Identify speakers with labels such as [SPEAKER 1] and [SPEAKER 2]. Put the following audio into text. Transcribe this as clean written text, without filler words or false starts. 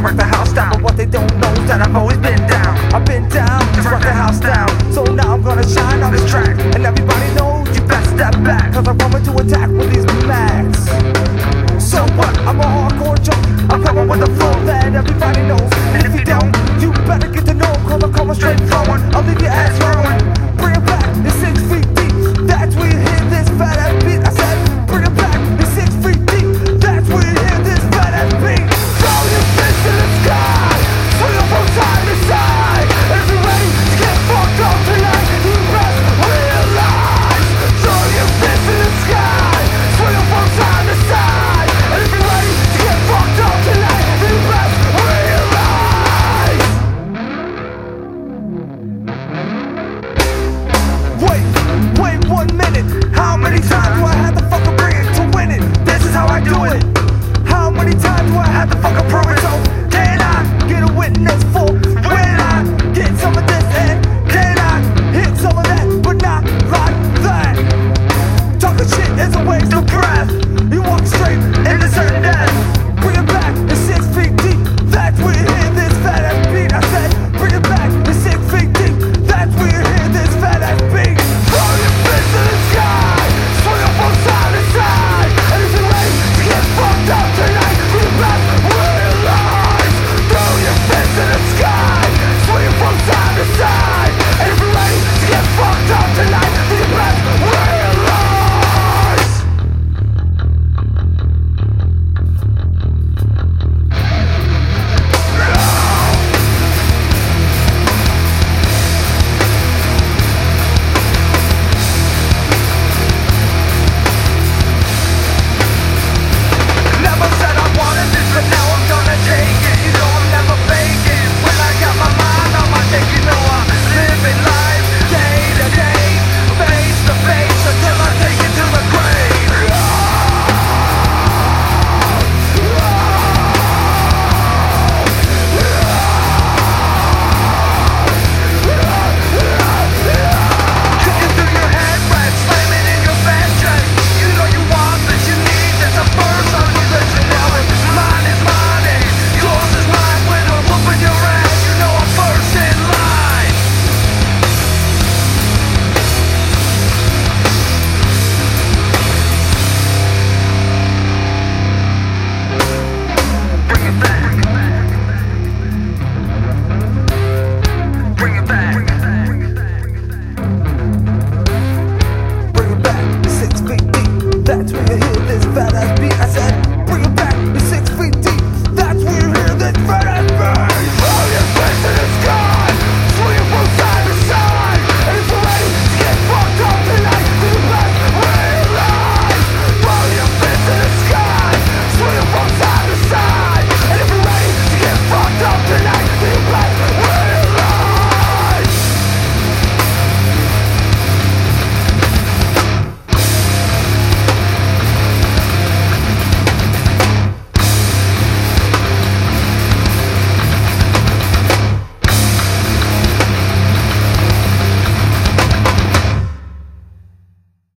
[SPEAKER 1] rock the house down. But what they don't know is that I've always been down. I've been down to rock the house down. So now I'm gonna shine on this track, and everybody knows you best step back, cause I'm coming to attack with these mags. So what? I'm a hardcore junkie. I'm coming with the flow that everybody knows. And if you don't, you better get to know, cause I'm coming straight flowing. I'll leave your ass rolling. Bring it back, it's 6 feet deep. That's where you hear this fat ass beat. I said, bring it back, it's 6 feet deep. That's where you hear this fat ass beat. Throw your fist in the sky, swing them from side to side. If you're ready to get fucked up tonight, you best realize. Throw your fist in the sky, swing them from side to side. And if you're ready to get fucked up tonight, you best realize. Wait 1 minute. How many times do I have to fucking bring it to win it? This is how I do it. How many times do I have to fucking prove it? So can I get a witness for when I get some of this, and can I hit some of that, but not like that? Talking shit is a waste of breath. You walk straight into certain death. Bring it back, it's 6 feet deep. That's where you hear this fat ass beat. I said, bring it back, it's 6 feet deep. That's where you hear this fat ass beat. Throw your fist in the sky, swing them from side to side. And if you're ready to get fucked up tonight, you best realize. Throw your fist in the sky, swing them from side to side. And if you're ready to get fucked up tonight, you best realize. Never said I wanted this, but now I'm gonna take it. You know I'm never faking. When I got my mind on my dick, you know I'm living life day to day, face to face, until I take it to the grave. Kicking through your head, red, slamming in your bed chest. You know you want this, you need this. A first on you, listen now. Mine is mine, and yours is mine. When I'm whooping your ass, you know I'm first in line. Bring it back. Bring it back. Bring it back, 6 feet deep. That's where you